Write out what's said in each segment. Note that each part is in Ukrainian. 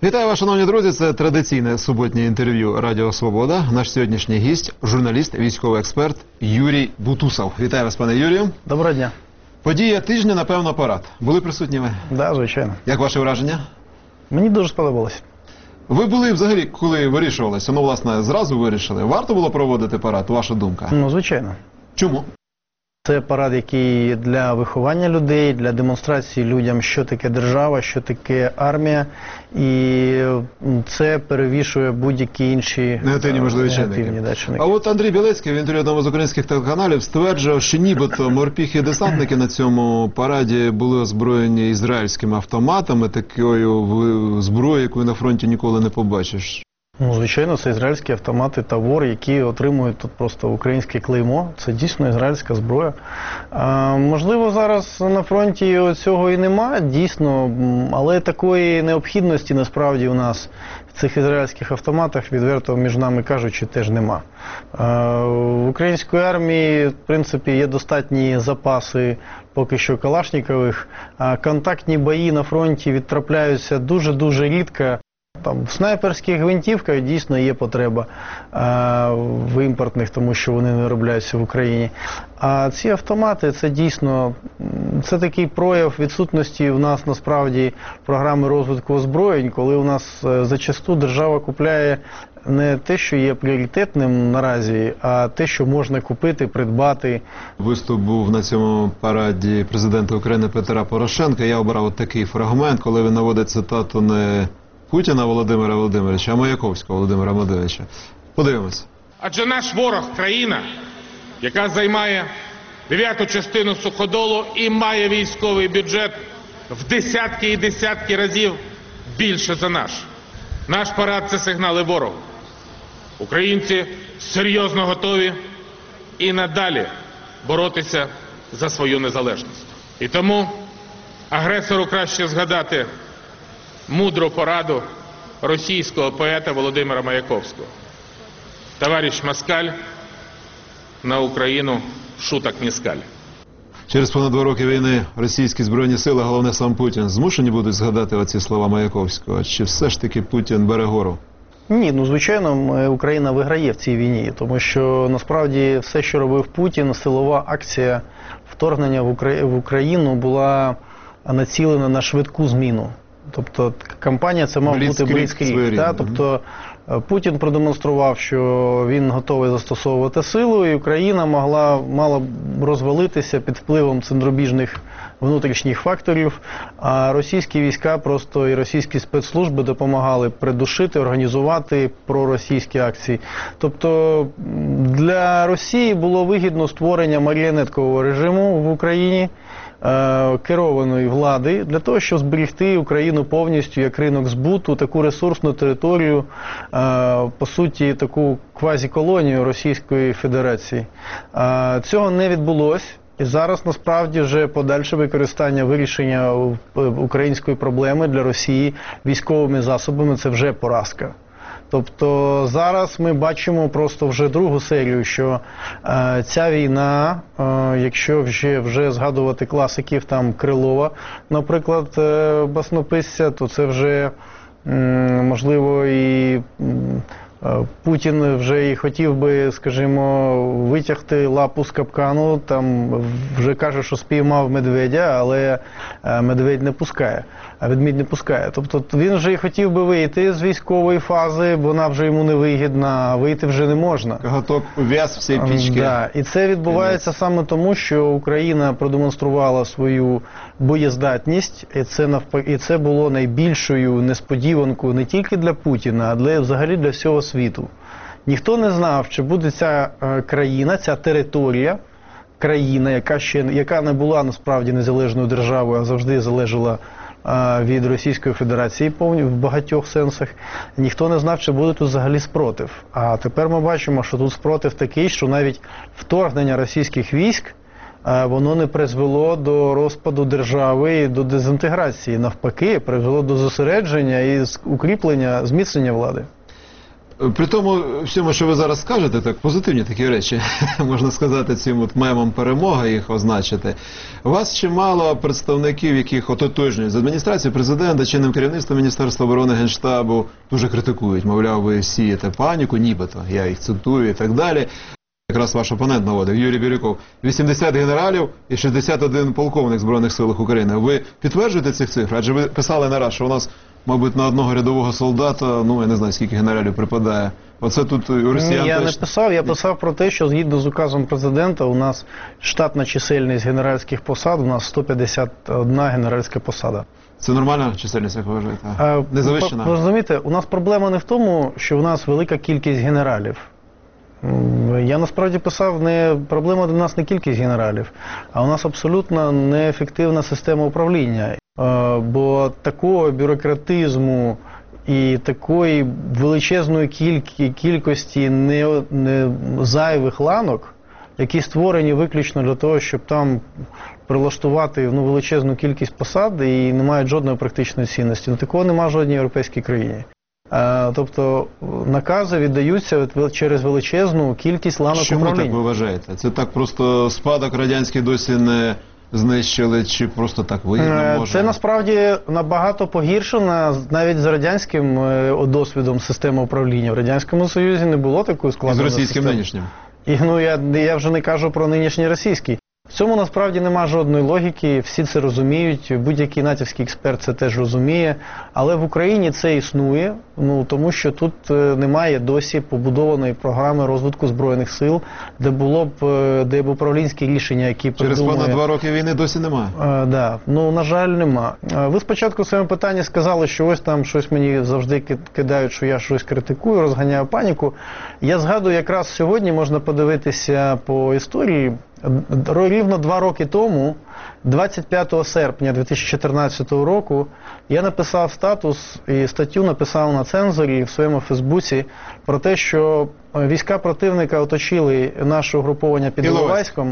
Вітаю вас, шановні друзі, це традиційне суботнє інтерв'ю Радіо Свобода. Наш сьогоднішній гість – журналіст, військовий експерт Юрій Бутусов. Вітаю вас, пане Юрію. Доброго дня. Подія тижня, напевно, парад. Були присутні ви? Так, звичайно. Як ваше враження? Мені дуже сподобалось. Ви були взагалі, коли вирішувалося, ну, власне, зразу вирішили, варто було проводити парад, ваша думка? Ну, звичайно. Чому? Це парад, який для виховання людей, для демонстрації людям, що таке держава, що таке армія. І це перевішує будь-які інші негативні можливі чинники. А от Андрій Білецький в інтерв'ю одному з українських телеканалів стверджував, що нібито морпіхи-десантники на цьому параді були озброєні ізраїльськими автоматами, такою зброєю, яку на фронті ніколи не побачиш. Ну, звичайно, це ізраїльські автомати «Тавор», які отримують тут просто українське клеймо. Це дійсно ізраїльська зброя. Можливо, зараз на фронті цього і нема, дійсно, але такої необхідності насправді у нас в цих ізраїльських автоматах, відверто, між нами кажучи, теж нема. В української армії, в принципі, є достатні запаси поки що калашнікових. Контактні бої на фронті відтрапляються дуже-дуже рідко. Там, в снайперських гвинтівках дійсно є потреба в імпортних, тому що вони не виробляються в Україні. А ці автомати, це дійсно, це такий прояв відсутності в нас насправді програми розвитку озброєнь, коли у нас зачасту держава купляє не те, що є пріоритетним наразі, а те, що можна купити, придбати. Виступ був на цьому параді президента України Петра Порошенка. Я обрав от такий фрагмент, коли він наводить цитату не Путіна Володимира Володимировича, а Маяковського Володимира Володимировича. Подивимось. Адже наш ворог – країна, яка займає 9-ту частину суходолу і має військовий бюджет в десятки і десятки разів більше за наш. Наш парад – це сигнали ворогу. Українці серйозно готові і надалі боротися за свою незалежність. І тому агресору краще згадати мудру пораду російського поета Володимира Маяковського. Товарищ Москаль, на Україну шуток не скаль. Через понад 2 роки війни російські збройні сили, головне сам Путін, змушені будуть згадати оці слова Маяковського? Чи все ж таки Путін бере гору? Ні, ну звичайно, Україна виграє в цій війні, тому що насправді все, що робив Путін, силова акція вторгнення в Україну була націлена на швидку зміну. Тобто кампанія це мав бути бліцкриг. Тобто Путін продемонстрував, що він готовий застосовувати силу, і Україна мала розвалитися під впливом центробіжних внутрішніх факторів, а російські війська просто і російські спецслужби допомагали придушити, організувати проросійські акції. Тобто для Росії було вигідно створення маріонеткового режиму в Україні, керованої влади, для того, щоб зберегти Україну повністю як ринок збуту, таку ресурсну територію, по суті, таку квазіколонію Російської Федерації. Цього не відбулося. І зараз, насправді, вже подальше використання вирішення української проблеми для Росії військовими засобами – це вже поразка. Тобто зараз ми бачимо просто вже другу серію, що ця війна, якщо вже згадувати класиків, там Крилова, наприклад, баснописця, то це вже, можливо, і Путін вже і хотів би, скажімо, витягти лапу з капкану, там вже каже, що спіймав медведя, але медведь не пускає, а ведмідь не пускає. Тобто він вже і хотів би вийти з військової фази, бо вона вже йому не вигідна, а вийти вже не можна. Коготок ув'яз всі пічки. Да. І це відбувається саме тому, що Україна продемонструвала свою боєздатність, і це було найбільшою несподіванкою не тільки для Путіна, а взагалі для всього світу. Ніхто не знав, чи буде ця країна, ця територія, країна, яка не була насправді незалежною державою, а завжди залежала від Російської Федерації в багатьох сенсах. Ніхто не знав, чи буде тут взагалі спротив. А тепер ми бачимо, що тут спротив такий, що навіть вторгнення російських військ воно не призвело до розпаду держави і до дезінтеграції. Навпаки, призвело до зосередження і укріплення, зміцнення влади. При тому всьому, що ви зараз скажете, так позитивні такі речі, можна сказати, цим от мемом перемога їх означити. У вас чимало представників, яких ототожнюють з адміністрації президента, чинним керівництвом Міністерства оборони, Генштабу, дуже критикують, мовляв, ви сієте паніку, нібито, я їх цитую і так далі. Якраз ваш опонент наводив, Юрій Бирюков, 80 генералів і 61 полковник в Збройних силах України. Ви підтверджуєте цих цифр? Адже ви писали не раз, що у нас, мабуть, на одного рядового солдата, ну, я не знаю, скільки генералів припадає. Оце тут у росіян... Ні, я не писав, я писав про те, що згідно з указом президента у нас штатна чисельність генеральських посад, у нас 151 генеральська посада. Це нормальна чисельність, як ви вважаєте? Не завищена? Ви розумієте, у нас проблема не в тому, що у нас велика кількість генералів. Я насправді писав, проблема для нас не кількість генералів, а у нас абсолютно неефективна система управління. Бо такого бюрократизму і такої величезної кількості зайвих ланок, які створені виключно для того, щоб там прилаштувати величезну кількість посад і не мають жодної практичної цінності. Такого немає в жодній європейській країні. Тобто накази віддаються через величезну кількість ланок управління. Чому так ви вважаєте? Це так просто спадок радянський досі не знищили, чи просто так вигідно може? Це насправді набагато погіршена навіть з радянським досвідом системи управління. В Радянському Союзі не було такої складної системи. І з російським нинішнім? Я вже не кажу про нинішній російський. В цьому насправді нема жодної логіки, всі це розуміють, будь-який натівський експерт це теж розуміє, але в Україні це існує, тому що тут немає досі побудованої програми розвитку Збройних сил, де б управлінські рішення, які Через понад 2 роки війни досі немає? Так, на жаль, нема. Ви спочатку в своєму питанні сказали, що ось там щось мені завжди кидають, що я щось критикую, розганяю паніку. Я згадую, якраз сьогодні можна подивитися по історії. Рівно 2 роки тому, 25 серпня 2014 року, я написав статус і статтю написав на цензорі в своєму Фейсбуці про те, що війська противника оточили наше угруповання під Іловайськом.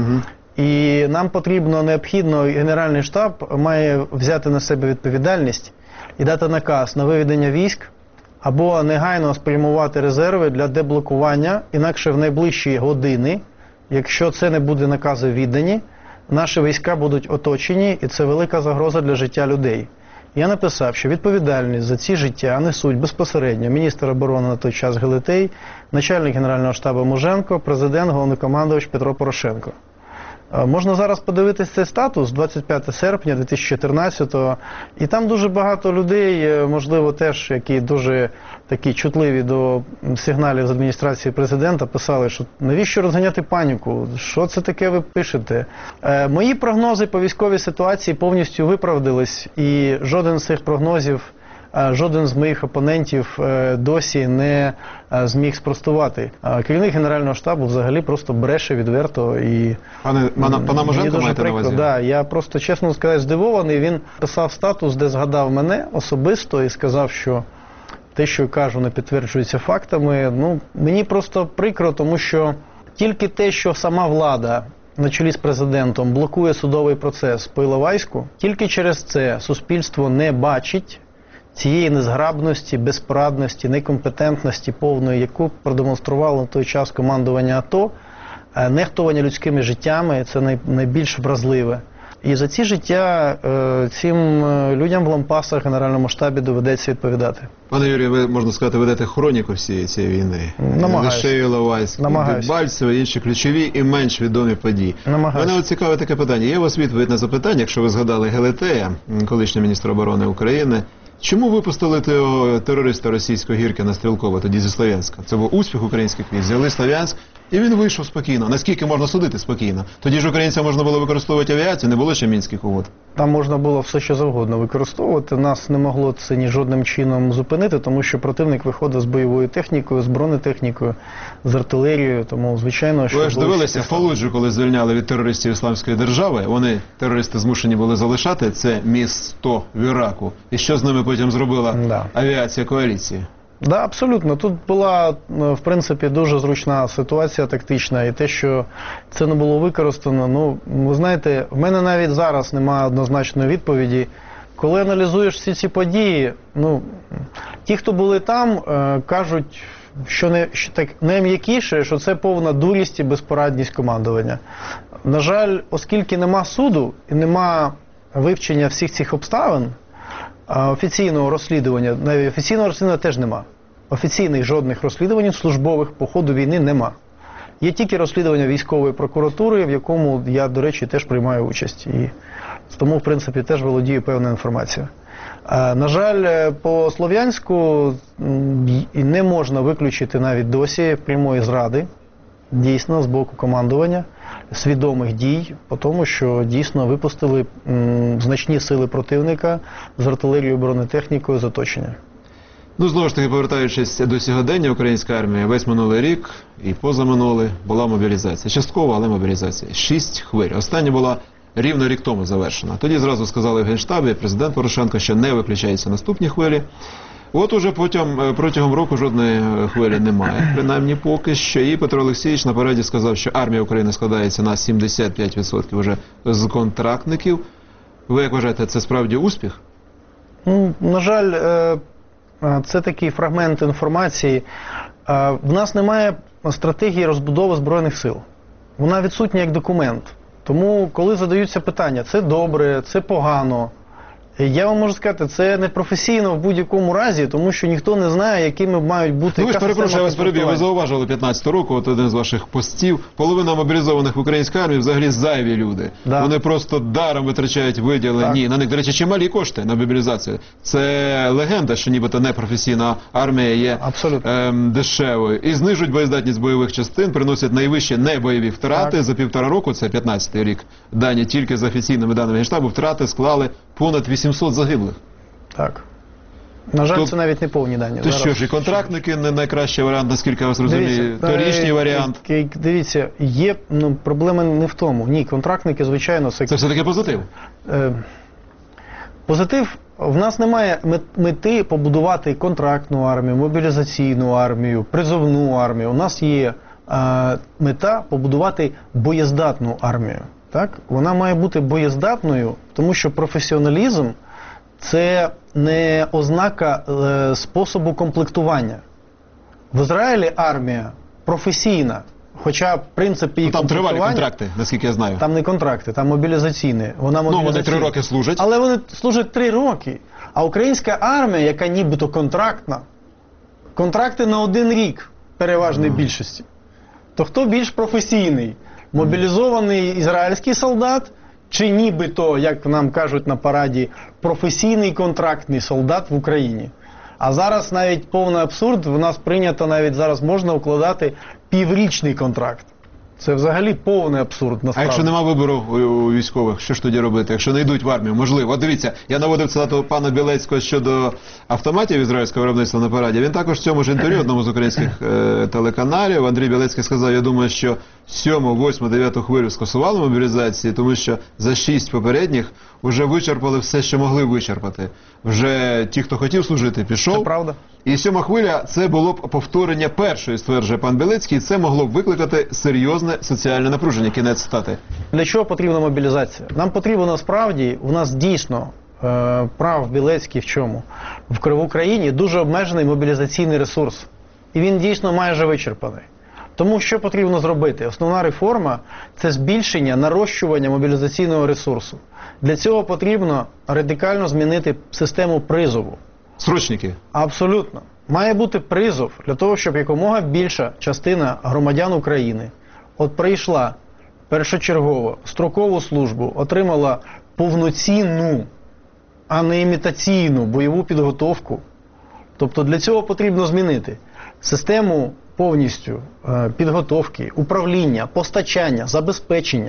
І нам необхідно, Генеральний штаб має взяти на себе відповідальність і дати наказ на виведення військ або негайно спрямувати резерви для деблокування, інакше в найближчі години, якщо це не буде накази віддані, наші війська будуть оточені, і це велика загроза для життя людей. Я написав, що відповідальність за ці життя несуть безпосередньо міністр оборони на той час Гелетей, начальник Генерального штабу Муженко, президент, головнокомандувач Петро Порошенко. Можна зараз подивитися цей статус 25 серпня 2014-го, і там дуже багато людей, можливо, теж, які дуже такі чутливі до сигналів з адміністрації президента, писали, що навіщо розганяти паніку, що це таке ви пишете. Мої прогнози по військовій ситуації повністю виправдались, і жоден з цих прогнозів, жоден з моїх опонентів досі не зміг спростувати. Керівник Генерального штабу взагалі просто бреше відверто. І Пана Муженко маєте на увазі? Да, я просто, чесно сказати, здивований. Він писав статус, де згадав мене особисто і сказав, що те, що я кажу, не підтверджується фактами. Мені просто прикро, тому що тільки те, що сама влада на чолі з президентом блокує судовий процес по Іловайську, тільки через це суспільство не бачить цієї незграбності, безпорадності, некомпетентності повної, яку продемонструвало на той час командування АТО, нехтування людськими життями – це найбільш вразливе. І за ці життя цим людям в лампасах в Генеральному штабі доведеться відповідати. Пане Юрію, ви, можна сказати, ведете хроніку всієї цієї війни. Намагаюся. Лише Іловайськ, Дебальцеве, інші ключові і менш відомі події. Мене цікаве таке питання. Є у вас відповідь на запитання, якщо ви згадали Гелетея, колишнього міністра оборони України. Чому випустили того терориста російського Гіркіна Стрілкова тоді зі Слов'янська? Це був успіх українських військ. Взяли Слов'янськ, і він вийшов спокійно. Наскільки можна судити спокійно? Тоді ж українцям можна було використовувати авіацію, не було ще мінських угод. Там можна було все, що завгодно використовувати. Нас не могло це ні жодним чином зупинити, тому що противник виходив з бойовою технікою, з бронетехнікою, з артилерією, тому, звичайно, що... Ви ж дивилися Фалуджу, коли звільняли від терористів Ісламської держави. Вони, терористи, змушені були залишати це місто в Іраку. І що з ними потім зробила авіація коаліції? Да, абсолютно. Тут була, в принципі, дуже зручна ситуація тактична, і те, що це не було використано, ви знаєте, в мене навіть зараз немає однозначної відповіді, коли аналізуєш всі ці події, ну, ті, хто були там, кажуть, що так найм'якіше, що це повна дурість і безпорадність командування. На жаль, оскільки нема суду і нема вивчення всіх цих обставин, офіційного розслідування, навіть офіційного розслідування теж нема. Офіційних жодних розслідувань службових по ходу війни нема. Є тільки розслідування військової прокуратури, в якому я, до речі, теж приймаю участь. І тому, в принципі, теж володію певною інформацією. На жаль, по Слов'янську не можна виключити навіть досі прямої зради, дійсно, з боку командування, свідомих дій, по тому, що дійсно випустили значні сили противника з артилерією, бронетехнікою з оточення. Ну, знову ж таки, повертаючись до сьогодення, українська армія весь минулий рік і позаминулий була мобілізація. Часткова, але мобілізація. 6 хвиль. Остання була рівно рік тому завершена. Тоді зразу сказали в Генштабі, президент Порошенко, що не виключаються наступні хвилі. От уже протягом року жодної хвилі немає, принаймні поки що. І Петро Олексійович на параді сказав, що армія України складається на 75% вже з контрактників. Ви як вважаєте, це справді успіх? Ну, на жаль, це такий фрагмент інформації. В нас немає стратегії розбудови Збройних сил. Вона відсутня як документ. Тому, коли задаються питання, це добре, це погано, я вам можу сказати, це не професійно в будь-якому разі, тому що ніхто не знає, якими мають бути... Ну, ви ж, перепрошую, я вас перебив, ви зауважили 15 року, от один з ваших постів, половина мобілізованих в українській армії взагалі зайві люди. Да. Вони просто даром витрачають виділені, на них, до речі, чималі кошти на мобілізацію. Це легенда, що нібито непрофесійна армія є дешевою. І знижують боєздатність бойових частин, приносять найвищі небойові втрати. За 1,5 року, це 15-й рік, дані тільки за офіційними даними Генштабу, втрати склали понад 800 загиблих. Так. На жаль, це навіть не повні дані. То що ж, і контрактники не найкращий варіант, наскільки я вас розумію, торічний варіант. Дивіться, є, проблема не в тому. Ні, контрактники, звичайно, це все-таки позитив? Позитив, в нас немає мети побудувати контрактну армію, мобілізаційну армію, призовну армію. У нас є мета побудувати боєздатну армію. Так? Вона має бути боєздатною, тому що професіоналізм – це не ознака способу комплектування. В Ізраїлі армія професійна, хоча принцип її комплектування... Там тривалі контракти, наскільки я знаю. Там не контракти, там мобілізаційні. Ну, вони 3 роки служать. Але вони служать 3 роки. А українська армія, яка нібито контрактна, контракти на 1 рік переважної більшості. То хто більш професійний? Мобілізований ізраїльський солдат, чи нібито, як нам кажуть на параді, професійний контрактний солдат в Україні. А зараз навіть повний абсурд, в нас прийнято навіть зараз можна укладати піврічний контракт. Це взагалі повний абсурд, насправді. А якщо нема вибору у військових, що ж тоді робити? Якщо не йдуть в армію, можливо. От дивіться, я наводив цитату пана Білецького щодо автоматів ізраїльського виробництва на параді. Він також в цьому ж інтерв'ю одному з українських телеканалів, Андрій Білецький сказав, я думаю, що 7, 8, 9 хвилю скасували мобілізації, тому що за 6 попередніх вже вичерпали все, що могли вичерпати. Вже ті, хто хотів служити, пішов. Це правда. І 7 хвиля – це було б повторення першої, стверджує пан Білецький, і це могло б викликати серйозне соціальне напруження. Кінець цитати. Для чого потрібна мобілізація? Нам потрібно насправді, у нас дійсно прав Білецький в чому? В Україні дуже обмежений мобілізаційний ресурс. І він дійсно майже вичерпаний. Тому що потрібно зробити? Основна реформа – це збільшення, нарощування мобілізаційного ресурсу. Для цього потрібно радикально змінити систему призову. Срочники? Абсолютно. Має бути призов для того, щоб якомога більша частина громадян України от прийшла першочергово строкову службу, отримала повноцінну, а не імітаційну бойову підготовку. Тобто для цього потрібно змінити систему повністю підготовки, управління, постачання, забезпечення.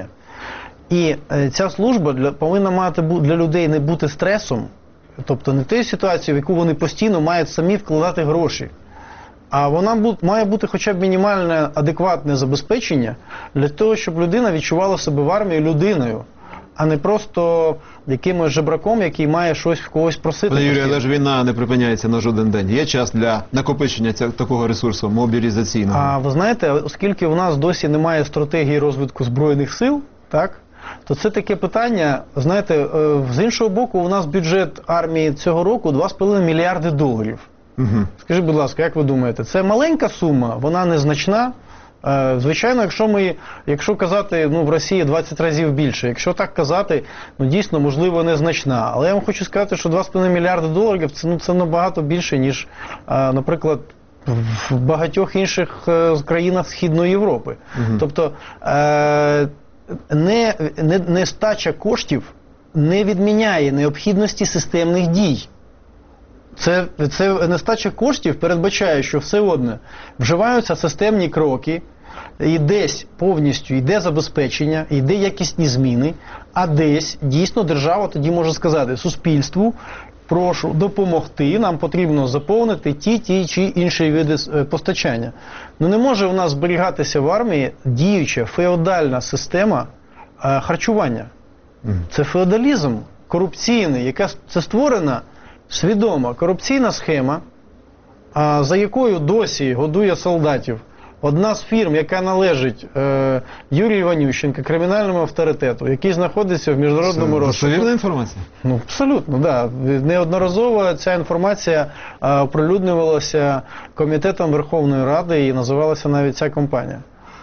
І ця служба повинна мати для людей не бути стресом, тобто не тією ситуацією, в яку вони постійно мають самі вкладати гроші. А вона має бути хоча б мінімальне, адекватне забезпечення для того, щоб людина відчувала себе в армії людиною, а не просто якимось жебраком, який має щось в когось просити. Пане Юрію, але ж війна не припиняється на жоден день. Є час для накопичення такого ресурсу мобілізаційного? А ви знаєте, оскільки в нас досі немає стратегії розвитку Збройних сил, так, то це таке питання, знаєте, з іншого боку, у нас бюджет армії цього року 2,5 мільярди доларів. Угу. Скажіть, будь ласка, як ви думаєте, це маленька сума, вона незначна? Звичайно, якщо казати, в Росії 20 разів більше, якщо так казати, дійсно, можливо, незначна. Але я вам хочу сказати, що 2,5 мільярди доларів це набагато більше, ніж, наприклад, в багатьох інших країнах Східної Європи. Угу. Тобто, нестача коштів не відміняє необхідності системних дій. Це нестача коштів передбачає, що все одно вживаються системні кроки, і десь повністю йде забезпечення, йде якісні зміни, а десь дійсно держава тоді може сказати суспільству: прошу допомогти, нам потрібно заповнити ті чи інші види постачання. Не може у нас зберігатися в армії діюча феодальна система харчування. Це феодалізм корупційний, це створена свідома корупційна схема, за якою досі годує солдатів одна з фірм, яка належить Юрію Іванющенку, кримінальному авторитету, який знаходиться в міжнародному розшуку. Достовірна інформація? Абсолютно, так. Неодноразово ця інформація оприлюднювалася Комітетом Верховної Ради і називалася навіть ця компанія.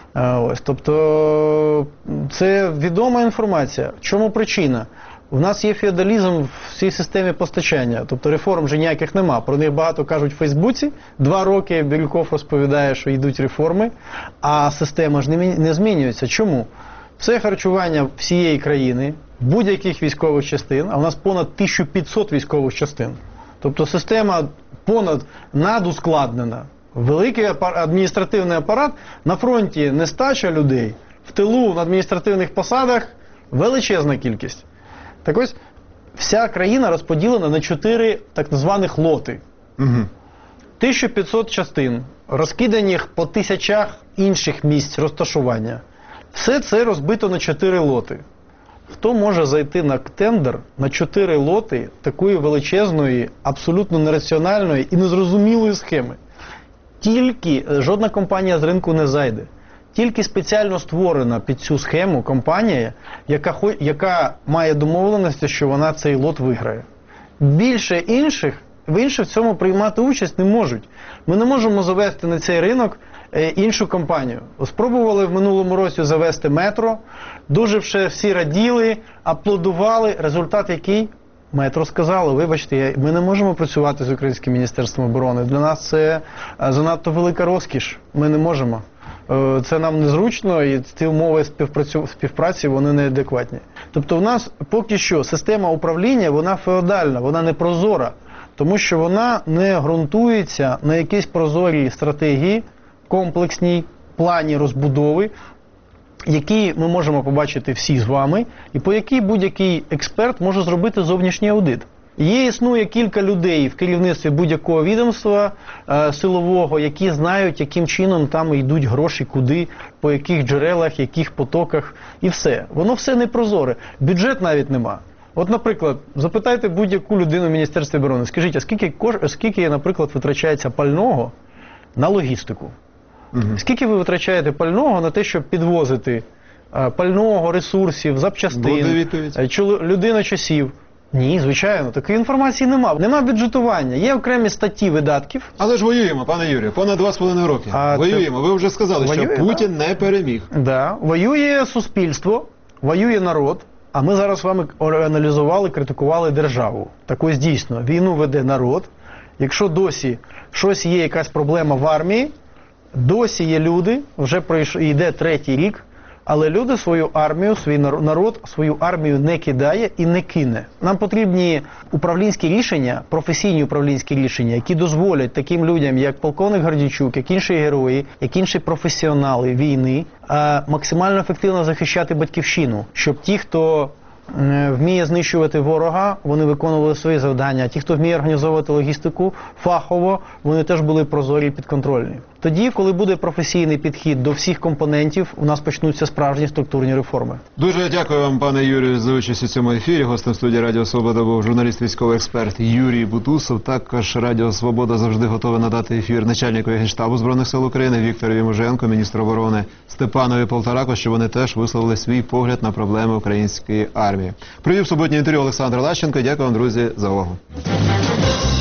Тобто це відома інформація. Чому причина? У нас є феодалізм в цій системі постачання, тобто реформ вже ніяких нема. Про них багато кажуть в Фейсбуці. 2 роки Бєльков розповідає, що йдуть реформи, а система ж не змінюється. Чому? Все харчування всієї країни, будь-яких військових частин, а у нас понад 1500 військових частин. Тобто система надускладнена. Великий адміністративний апарат, на фронті нестача людей, в тилу на адміністративних посадах величезна кількість. Так ось, вся країна розподілена на 4 так званих лоти. Угу. 1500 частин, розкиданих по тисячах інших місць розташування. Все це розбито на 4 лоти. Хто може зайти на тендер на 4 лоти такої величезної, абсолютно нераціональної і незрозумілої схеми? Жодна компанія з ринку не зайде. Тільки спеціально створена під цю схему компанія, яка має домовленості, що вона цей лот виграє. Більше інших в цьому приймати участь не можуть. Ми не можемо завести на цей ринок іншу компанію. Спробували в минулому році завести метро, дуже всі раділи, аплодували. Результат який? Метро сказало: вибачте, ми не можемо працювати з Українським Міністерством оборони. Для нас це занадто велика розкіш. Ми не можемо. Це нам незручно, і ці умови співпраці, вони неадекватні. Тобто в нас поки що система управління, вона феодальна, вона не прозора, тому що вона не ґрунтується на якійсь прозорій стратегії, комплексній плані розбудови, які ми можемо побачити всі з вами, і по якій будь-який експерт може зробити зовнішній аудит. Існує кілька людей в керівництві будь-якого відомства силового, які знають, яким чином там йдуть гроші, куди, по яких джерелах, яких потоках, і все. Воно все не прозоре. Бюджет навіть нема. От, наприклад, запитайте будь-яку людину в Міністерстві оборони, скажіть, а скільки, наприклад, витрачається пального на логістику? Скільки ви витрачаєте пального на те, щоб підвозити пального, ресурсів, запчастин, людиночасів? Ні, звичайно, такої інформації нема. Нема бюджетування, є окремі статті видатків. Але ж воюємо, пане Юрію, понад 2,5 роки. Воюємо, ви вже сказали, що Путін не переміг. Так, воює суспільство, воює народ, а ми зараз з вами аналізували, критикували державу. Так ось дійсно, війну веде народ. Якщо досі щось є, якась проблема в армії, досі є люди, вже йде 3-й рік, але люди свою армію, свій народ, свою армію не кидає і не кине. Нам потрібні управлінські рішення, професійні управлінські рішення, які дозволять таким людям, як полковник Гордійчук, як інші герої, як інші професіонали війни, максимально ефективно захищати батьківщину, щоб ті, хто вміє знищувати ворога, вони виконували свої завдання, а ті, хто вміє організовувати логістику фахово, вони теж були прозорі і підконтрольні. Тоді, коли буде професійний підхід до всіх компонентів, у нас почнуться справжні структурні реформи. Дуже дякую вам, пане Юрію, за участь у цьому ефірі. Гостем студії Радіо Свобода був журналіст, військовий експерт Юрій Бутусов. Також Радіо Свобода завжди готове надати ефір начальникові Генштабу Збройних сил України Вікторові Муженко, міністру оборони Степанові Полтораку, щоб вони теж висловили свій погляд на проблеми української армії. Провів суботнє інтерв'ю Олександр Лащенко. Дякую вам, друзі, за увагу.